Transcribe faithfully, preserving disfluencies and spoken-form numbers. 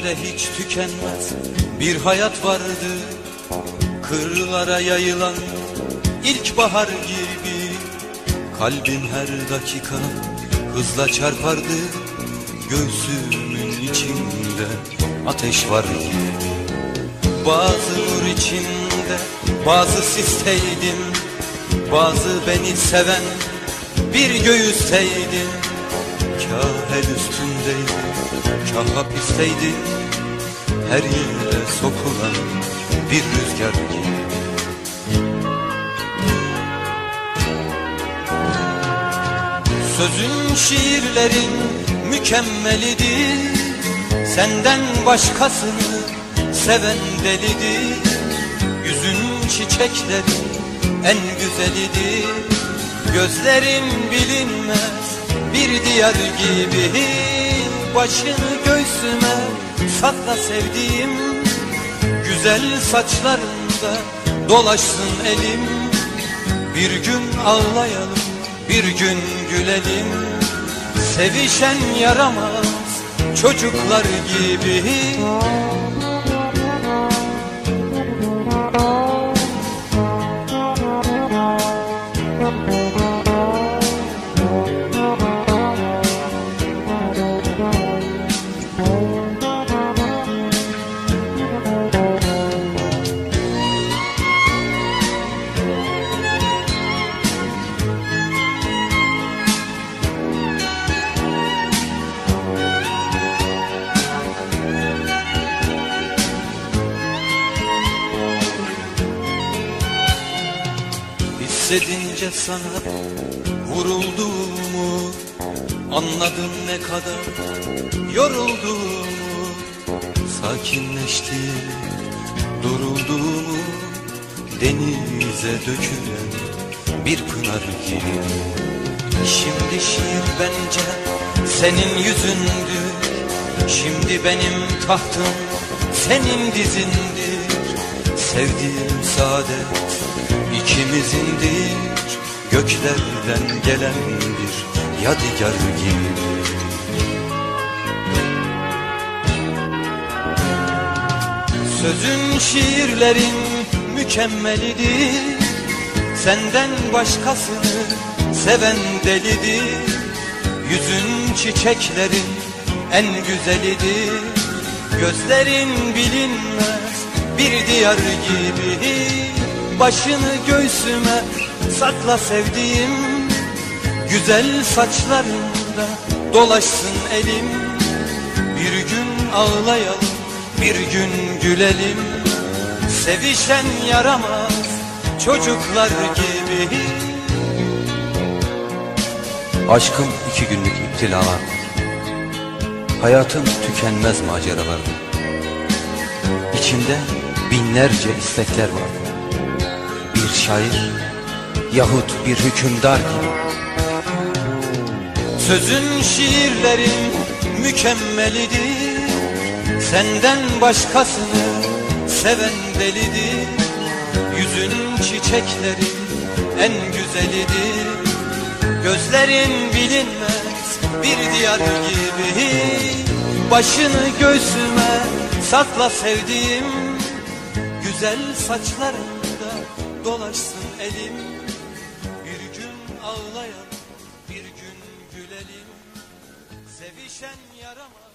Kalbimde hiç tükenmez bir hayat vardı, kırlara yayılan ilkbahar gibi. Kalbim her dakika hızla çarpardı, göğsümün içinde ateş var gibi. Bazı nur içinde, bazı sisteydim, bazı beni seven bir göğüsteydim. Kâh el üstündeydim, kâh hapisteydim, her yere sokulan bir rüzgar gibi. Sözün, şiirlerin mükemmelidir, senden başkasını seven delidir. Yüzün çiçeklerin en güzelidir, gözlerin bilinmez bir diyar gibi. Başını göğsüme sakla sevdiğim, güzel saçlarında dolaşsın elim. Bir gün ağlayalım, bir gün gülelim, sevişen yaramaz çocuklar gibi. Hissedince sana vurulduğumu, anladım ne kadar yorulduğumu. Sakinleştim, durulduğumu, denize dökülen bir pınar gibi. Şimdi şiir bence senin yüzündür, şimdi benim tahtım senin dizindir. Sevdiğim saadet İkimizindir, göklerden gelen bir yadigar gibi. Sözün, şiirlerin mükemmelidir, senden başkasını seven delidir. Yüzün çiçeklerin en güzelidir, gözlerin bilinmez bir diyar gibi. Başını göğsüme sakla sevdiğim, güzel saçlarında dolaşsın elim. Bir gün ağlayalım, bir gün gülelim, sevişen yaramaz çocuklar gibi. Aşkım iki günlük iptilalar, hayatım tükenmez maceralar. İçimde binlerce istekler var. Bir şair yahut bir hükümdar gibi. Sözün, şiirlerin mükemmelidir, senden başkasını seven delidir. Yüzün çiçeklerin en güzelidir, gözlerin bilinmez bir diyar gibi. Başını göğsüme sakla sevdiğim, güzel saçlarında dolaşsın elim. Bir gün ağlayalım, bir gün gülelim, sevişen yaramaz